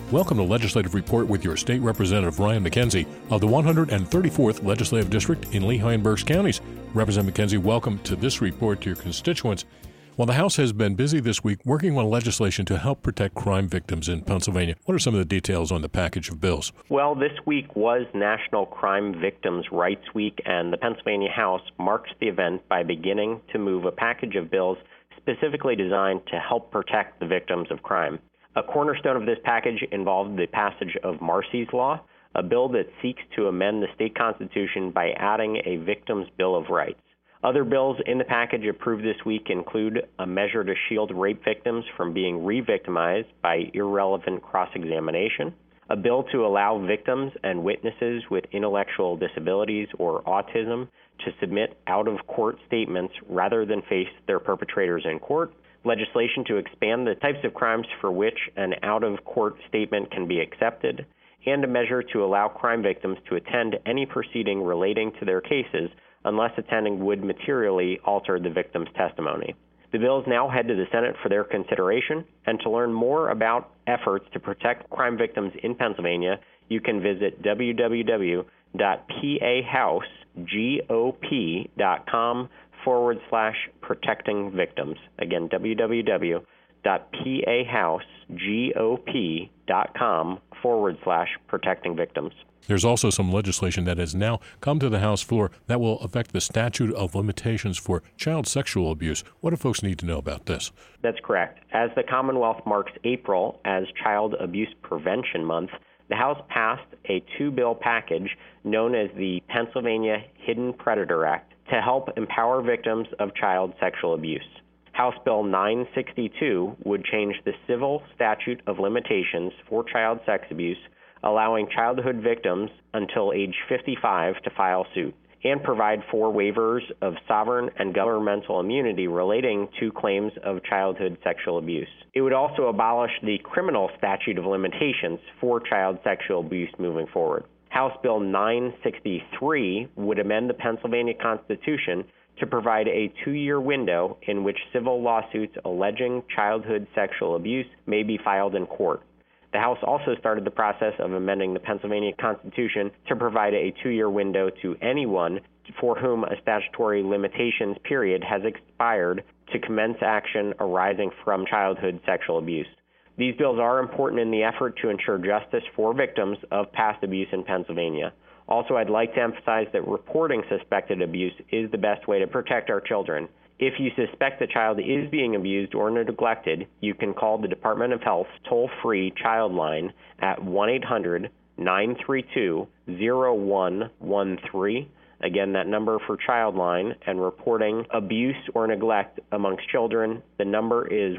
Welcome to Legislative Report with your State Representative Ryan McKenzie of the 134th Legislative District in Lehigh and Berks counties. Representative McKenzie, welcome to this report to your constituents. Well, the House has been busy this week working on legislation to help protect crime victims in Pennsylvania. What are some of the details on the package of bills? Well, this week was National Crime Victims' Rights Week, and the Pennsylvania House marked the event by beginning to move a package of bills specifically designed to help protect the victims of crime. A cornerstone of this package involved the passage of Marsy's Law, a bill that seeks to amend the state constitution by adding a Victims' Bill of Rights. Other bills in the package approved this week include a measure to shield rape victims from being re-victimized by irrelevant cross-examination, a bill to allow victims and witnesses with intellectual disabilities or autism to submit out-of-court statements rather than face their perpetrators in court, legislation to expand the types of crimes for which an out-of-court statement can be accepted, and a measure to allow crime victims to attend any proceeding relating to their cases unless attending would materially alter the victim's testimony. The bills now head to the Senate for their consideration, and to learn more about efforts to protect crime victims in Pennsylvania, you can visit www.pahousegop.com/protecting victims. Again, www.pahousegop.com/protecting victims. There's also some legislation that has now come to the House floor that will affect the statute of limitations for child sexual abuse. What do folks need to know about this? That's correct. As the Commonwealth marks April as Child Abuse Prevention Month, the House passed a two-bill package known as the Pennsylvania Hidden Predator Act to help empower victims of child sexual abuse. House Bill 962 would change the civil statute of limitations for child sex abuse, allowing childhood victims until age 55 to file suit, and provide for waivers of sovereign and governmental immunity relating to claims of childhood sexual abuse. It would also abolish the criminal statute of limitations for child sexual abuse moving forward. House Bill 963 would amend the Pennsylvania Constitution to provide a 2-year window in which civil lawsuits alleging childhood sexual abuse may be filed in court. The House also started the process of amending the Pennsylvania Constitution to provide a 2-year window to anyone for whom a statutory limitations period has expired to commence action arising from childhood sexual abuse. These bills are important in the effort to ensure justice for victims of past abuse in Pennsylvania. Also, I'd like to emphasize that reporting suspected abuse is the best way to protect our children. If you suspect the child is being abused or neglected, you can call the Department of Health's toll-free child line at 1-800-932-0113. Again, that number for child line and reporting abuse or neglect amongst children, the number is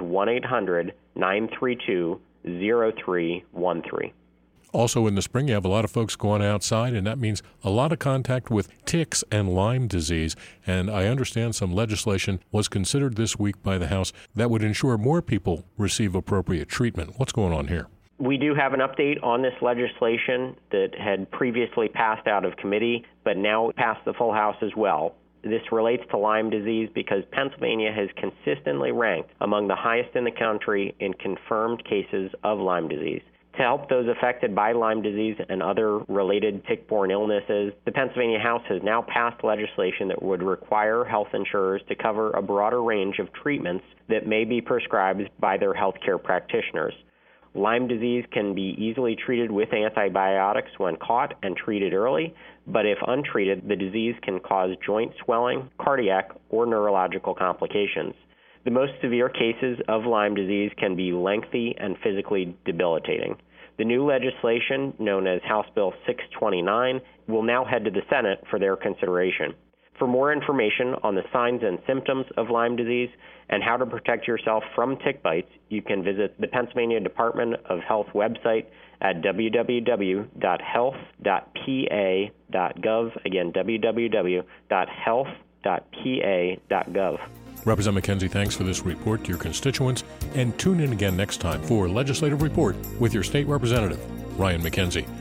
1-800-932-0313. Also in the spring, you have a lot of folks going outside, and that means a lot of contact with ticks and Lyme disease. And I understand some legislation was considered this week by the House that would ensure more people receive appropriate treatment. What's going on here? We do have an update on this legislation that had previously passed out of committee, but now passed the full House as well. This relates to Lyme disease because Pennsylvania has consistently ranked among the highest in the country in confirmed cases of Lyme disease. To help those affected by Lyme disease and other related tick-borne illnesses, the Pennsylvania House has now passed legislation that would require health insurers to cover a broader range of treatments that may be prescribed by their healthcare practitioners. Lyme disease can be easily treated with antibiotics when caught and treated early, but if untreated, the disease can cause joint swelling, cardiac, or neurological complications. The most severe cases of Lyme disease can be lengthy and physically debilitating. The new legislation, known as House Bill 629, will now head to the Senate for their consideration. For more information on the signs and symptoms of Lyme disease and how to protect yourself from tick bites, you can visit the Pennsylvania Department of Health website at www.health.pa.gov. Again, www.health.pa.gov. Representative McKenzie, thanks for this report to your constituents, and tune in again next time for Legislative Report with your state representative, Ryan McKenzie.